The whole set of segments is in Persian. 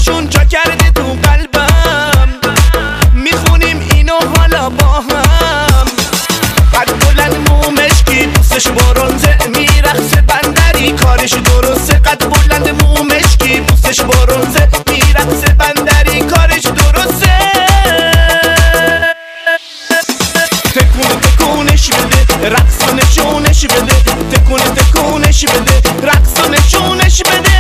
یکیشون جا کرده تو قلبم، میخونیم اینو حالا با هم. قد بلند مو مشکی پوستش برنزه، میرقصه بندری کارش درسته. قد بلند مو مشکی پوستش برنزه، میرقصه بندری کارش درسته. تکون تکونش بده، رقص و نشونش بده. تکون تکونش بده، رقص و نشونش بده.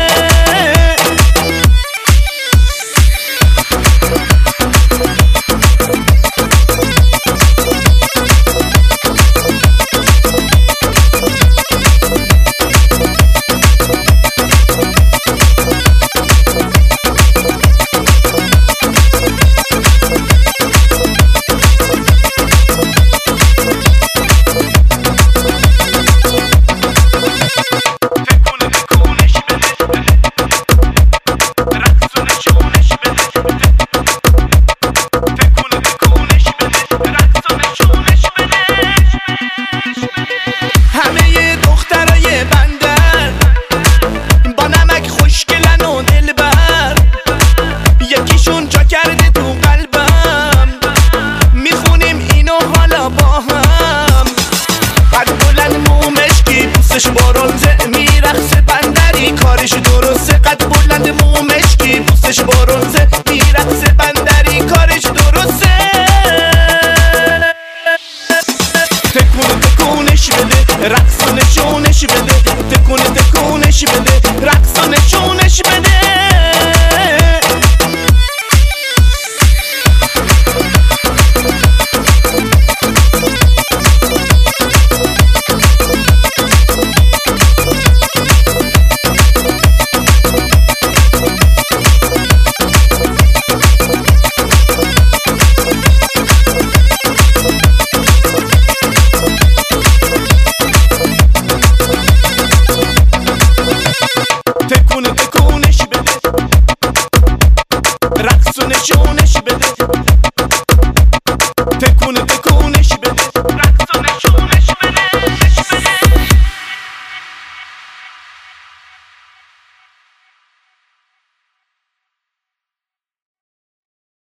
میرقصه بندری کارش درسته. قد بلند مو مشکی پوستش برنزه، میرقصه